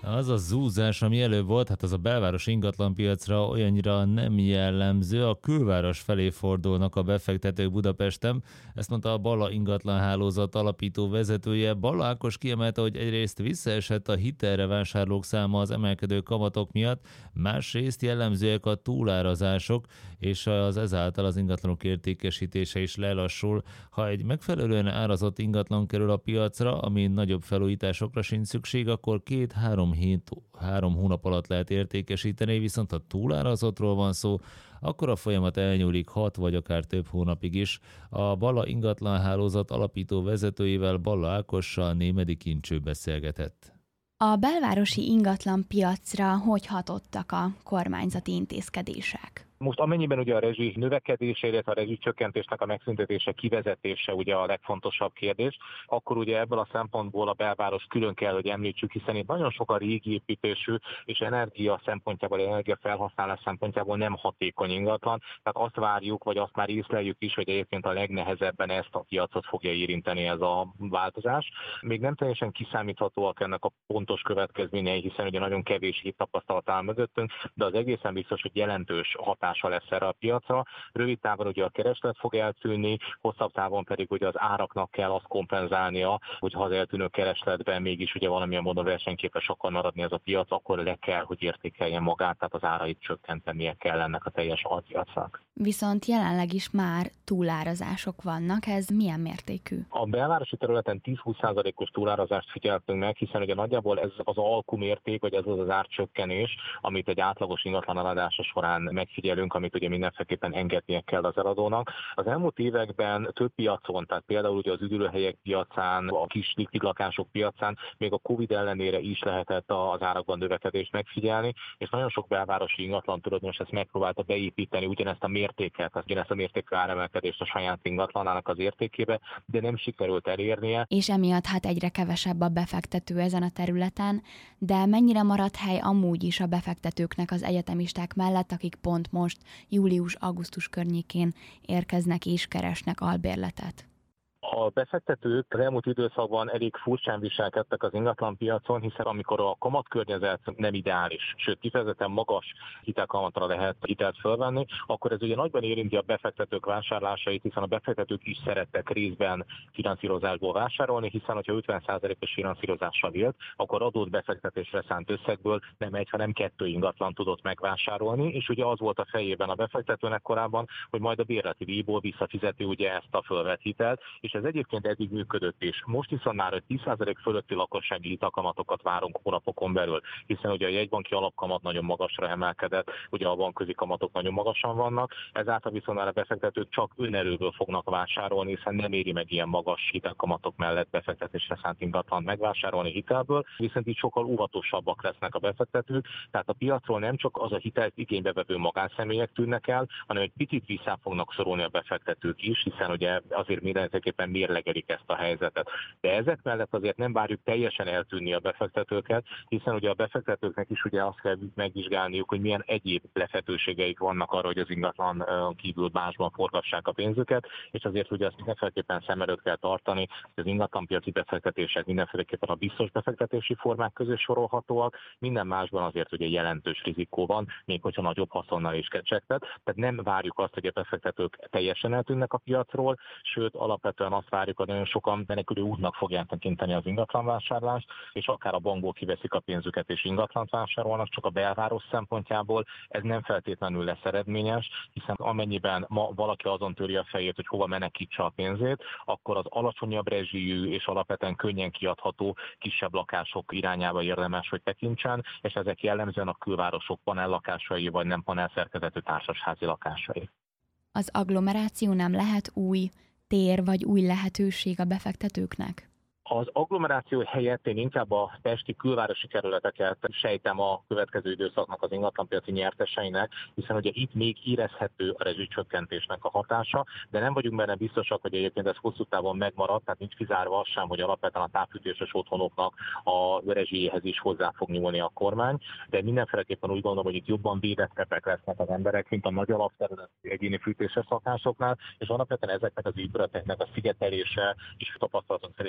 Az a zúzás, ami előbb volt, hát az a belvárosi ingatlanpiacra olyannyira nem jellemző, a külváros felé fordulnak a befektetők Budapesten. Ezt mondta a Balla ingatlanhálózat alapító vezetője. Balla Ákos kiemelte, hogy egyrészt visszaesett a hitelre vásárlók száma az emelkedő kamatok miatt, másrészt jellemzőek a túlárazások, és ezáltal az ingatlanok értékesítése is lelassul. Ha egy megfelelően árazott ingatlan kerül a piacra, ami nagyobb felújításokra sincs szükség, akkor 2-3 hónap alatt lehet értékesíteni, viszont ha túlárazottról van szó, akkor a folyamat elnyúlik 6 vagy akár több hónapig is. A Balla ingatlanhálózat alapító vezetőjével, Balla Ákossal Némedy Kincső beszélgetett. A belvárosi ingatlan piacra hogy hatottak a kormányzati intézkedések? Most amennyiben ugye a rezsi növekedése, illetve a rezsicsökkentésnek a megszüntetése, kivezetése ugye a legfontosabb kérdés, akkor ugye ebből a szempontból a belváros külön kell, hogy említsük, hiszen itt nagyon sok a régi építésű és energia szempontjából, energiafelhasználás szempontjából nem hatékony ingatlan, tehát azt várjuk, vagy azt már észleljük is, hogy egyébként a legnehezebben ezt a piacot fogja érinteni ez a változás. Még nem teljesen kiszámíthatóak ennek a pontos következményei, hiszen ugye nagyon kevés hét tapasztalat áll mögöttünk, de az egészen biztos, hogy jelentős hatása lesz erre a piacra. Rövid távon ugye a kereslet fog eltűnni, hosszabb távon pedig ugye az áraknak kell azt kompenzálnia, hogy ha az eltűnő keresletben mégis ugye valamilyen módon versenyképes akar maradni ez a piac, akkor le kell, hogy értékelje magát, tehát az árait csökkentenie kell ennek a teljes alpiacnak. Viszont jelenleg is már túlárazások vannak, ez milyen mértékű? A belvárosi területen 10-20%-os túlárazást figyeltünk meg, hiszen ugye nagyjából ez az alkumérték, vagy ez az árcsökkenés, amit egy átlagos ingatlan eladása során megfigyelünk, amit ugye mindenféleképpen engednie kell az eladónak. Az elmúlt években több piacon, tehát például ugye az üdülőhelyek piacán, a kis likvid lakások piacán, még a Covid ellenére is lehetett az árakban növekedést megfigyelni, és nagyon sok belvárosi ingatlan tulajdonos ezt megpróbálta beépíteni ugyanezt a mértéket, ugyanezt a mértékű áremelkedést a saját ingatlanának az értékébe, de nem sikerült elérnie. És emiatt hát egyre kevesebb a befektető ezen a területen, de mennyire maradt hely amúgy is a befektetőknek az egyetemisták mellett, akik pont most július-augusztus környékén érkeznek és keresnek albérletet? A befektetők az elmúlt időszakban elég furcsán viselkedtek az ingatlanpiacon, hiszen amikor a kamatkörnyezet nem ideális, sőt kifejezetten magas hitelkamatra lehet hitelt fölvenni, akkor ez ugye nagyban érinti a befektetők vásárlásait, hiszen a befektetők is szerettek részben finanszírozásból vásárolni, hiszen hogyha 50%-os finanszírozással élt, akkor adott befektetésre szánt összegből nem egy, hanem 2 ingatlan tudott megvásárolni, és ugye az volt a fejében a befektetőnek korábban, hogy majd a bérleti díjból visszafizeti ugye ezt a fölvett hitelt, és ez egyébként eddig működött is. Most viszont már 10% fölötti lakossági hitelkamatokat várunk hónapokon belül, hiszen ugye a jegybanki alapkamat nagyon magasra emelkedett, ugye a bankközi kamatok nagyon magasan vannak, ezáltal viszont már a befektetők csak önerőből fognak vásárolni, hiszen nem éri meg ilyen magas hitelkamatok mellett befektetésre szánt ingatlant megvásárolni hitelből, viszont így sokkal óvatosabbak lesznek a befektetők, tehát a piacról nem csak az a hitelt igénybe vevő magánszemélyek tűnnek el, hanem egy picit vissza fognak szorulni a befektetők is, hiszen ugye azért mindenképpen mérlegelik ezt a helyzetet. De ezek mellett azért nem várjuk teljesen eltűnni a befektetőket, hiszen ugye a befektetőknek is ugye azt kell megvizsgálniuk, hogy milyen egyéb lehetőségeik vannak arra, hogy az ingatlan kívül másban forgassák a pénzüket, és azért ugye azt mindenféleképpen szem előtt kell tartani, hogy az ingatlanpiaci befektetések mindenféleképpen a biztos befektetési formák közé sorolhatóak, minden másban azért ugye jelentős rizikó van, még hogyha nagyobb haszonnal is kecsegtet. Tehát nem várjuk azt, hogy a befektetők teljesen eltűnnek a piacról, sőt alapvetően azt várjuk, hogy nagyon sokan menekülő útnak fogják tekinteni az ingatlanvásárlást, és akár a bankból kiveszik a pénzüket és ingatlant vásárolnak, csak a belváros szempontjából ez nem feltétlenül lesz eredményes, hiszen amennyiben ma valaki azon töri a fejét, hogy hova menekítse a pénzét, akkor az alacsonyabb rezsijű és alapvetően könnyen kiadható kisebb lakások irányába érdemes, hogy tekintsen, és ezek jellemzően a külvárosok panellakásai vagy nem panelszerkezetű társasházi lakásai. Az agglomeráció nem lehet új tér vagy új lehetőség a befektetőknek? Az agglomeráció helyett én inkább a pesti külvárosi kerületeket sejtem a következő időszaknak az ingatlanpiaci nyerteseinek, hiszen ugye itt még érezhető a rezsicsökkentésnek a hatása, de nem vagyunk benne biztosak, hogy egyébként ez hosszú távon megmarad, tehát nincs kizárva az sem, hogy alapvetően a távfűtéses otthonoknak a rezsijéhez is hozzá fog nyúlni a kormány, de mindenféleképpen úgy gondolom, hogy itt jobban védettebbek lesznek az emberek, mint a nagy alapterületű egyéni fűtéses lakásoknál, és alapvetően ezeknek az épületeknek a szigetelése is tapasztalatunk szerint sokkal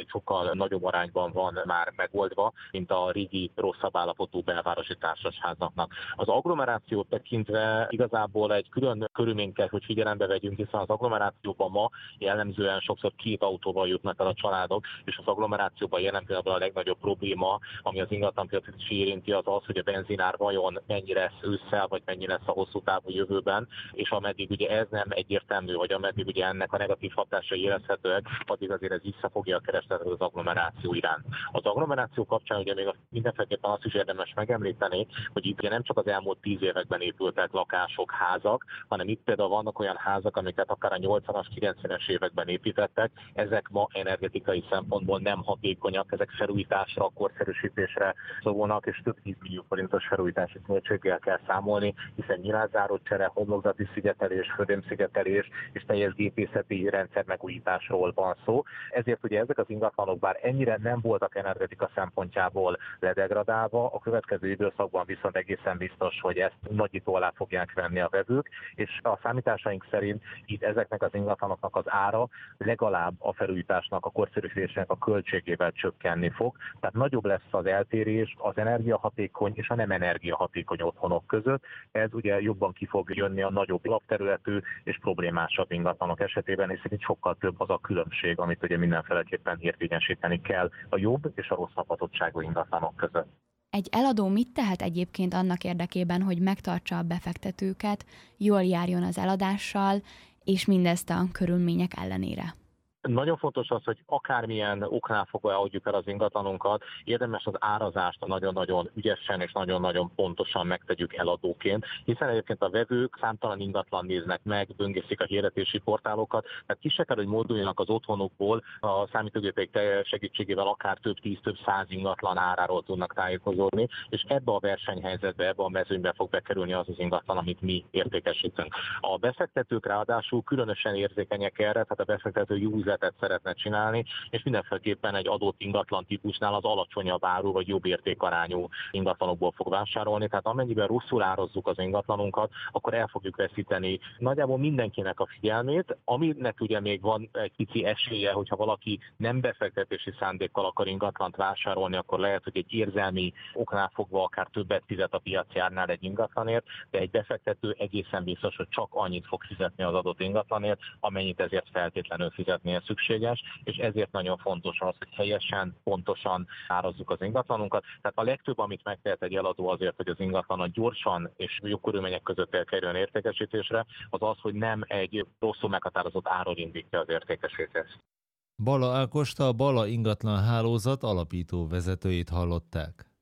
sokkal nagyobb arányban van már megoldva, mint a régi rosszabb állapotú belvárosi társasházaknak. Az agglomerációt tekintve igazából egy külön körülményt kell, hogy figyelembe vegyünk, hiszen az agglomerációban ma jellemzően sokszor 2 autóval jutnak el a családok, és az agglomerációban jelen pillanatban a legnagyobb probléma, ami az ingatlanpiacot is érinti, az az, hogy a benzinár vajon mennyi lesz ősszel, vagy mennyi lesz a hosszú távú jövőben, és ameddig ugye ez nem egyértelmű, vagy ameddig ugye ennek a negatív hatásai érezhetőek, addig azért ez visszafogja a keresletet az agglomeráció iránt. Az agglomeráció kapcsán ugye még mindenféleképpen azt is érdemes megemlíteni, hogy itt ugye nem csak az elmúlt 10 években épültek lakások, házak, hanem itt például vannak olyan házak, amiket akár a 80-as, 90-es években építettek, ezek ma energetikai szempontból nem hatékonyak, ezek felújításra, korszerűsítésre szólnak, és több 10 millió forintos felújítási költséggel kell számolni, hiszen nyilázzáró csere, homlokzati szigetelés, födémszigetelés és teljes gépészeti rendszer megújításról van szó. Ezért ugye ezek az ingatlanok bár ennyire nem voltak energetika szempontjából ledegradálva, a következő időszakban viszont egészen biztos, hogy ezt nagyító alá fogják venni a vevők, és a számításaink szerint itt ezeknek az ingatlanoknak az ára legalább a felújításnak, a korszerűsítésnek a költségével csökkenni fog. Tehát nagyobb lesz az eltérés az energiahatékony és a nem energiahatékony otthonok között. Ez ugye jobban ki fog jönni a nagyobb lapterületű és problémásabb ingatlanok esetében, hiszen itt sokkal több az a különbség, amit ugye mindenféleképpen érvényesíteni kell a jobb és a rosszabb adottságú ingatlanok között. Egy eladó mit tehet egyébként annak érdekében, hogy megtartsa a befektetőket, jól járjon az eladással, és mindezt a körülmények ellenére? Nagyon fontos az, hogy akármilyen oknál fogva adjuk el az ingatlanunkat, érdemes az árazást nagyon-nagyon ügyesen és nagyon-nagyon pontosan megtegyük eladóként, hiszen egyébként a vevők számtalan ingatlan néznek meg, böngészik a hirdetési portálokat, tehát ki se kell, hogy mozduljanak az otthonukból, a számítógépek segítségével akár több 10, több 100 ingatlan áráról tudnak tájékozódni, és ebbe a versenyhelyzetbe, ebbe a mezőnybe fog bekerülni az az ingatlan, amit mi értékesítünk. A befektetők ráadásul különösen érzékenyek erre, tehát a befektető jó üzletet szeretne csinálni, és mindenféleképpen egy adott ingatlan típusnál az alacsonyabb áru vagy jobb értékarányú ingatlanokból fog vásárolni. Tehát amennyiben rosszul árazzuk az ingatlanunkat, akkor el fogjuk veszíteni nagyjából mindenkinek a figyelmét, aminek ugye még van egy pici esélye, hogyha valaki nem befektetési szándékkal akar ingatlant vásárolni, akkor lehet, hogy egy érzelmi oknál fogva akár többet fizet a piaci árnál egy ingatlanért, de egy befektető egészen biztos, hogy csak annyit fog fizetni az adott ingatlanért, amennyit ezért feltétlenül fizetnie szükséges, és ezért nagyon fontos az, hogy helyesen, pontosan árazzuk az ingatlanunkat. Tehát a legtöbb, amit megtehet egy eladó azért, hogy az ingatlan gyorsan és jó körülmények között elkerüljön értékesítésre, az az, hogy nem egy rosszul meghatározott áron indítja az értékesítést. Balla Ágost, a Balla ingatlan hálózat alapító vezetőjét hallották.